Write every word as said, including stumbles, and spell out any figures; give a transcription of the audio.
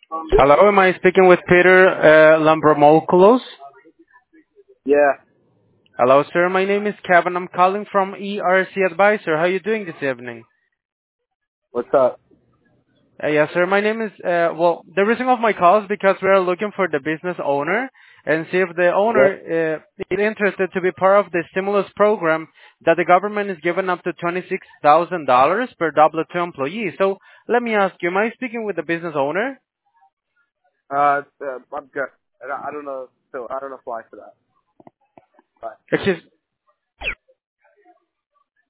Hello, am I speaking with Peter uh, Lambramopoulos? Yeah. Hello, sir. My name is Kevin. I'm calling from E R C Advisor. How are you doing this evening? What's up? Uh, yes, sir. My name is, uh, well, the reason of my call is because we are looking for the business owner and see if the owner Yeah. uh, is interested to be part of the stimulus program that the government is giving up to twenty-six thousand dollars per W two employee. So let me ask you, am I speaking with the business owner? Uh, uh I'm good. I don't I don't know. So I don't apply for that. Bye. Excuse,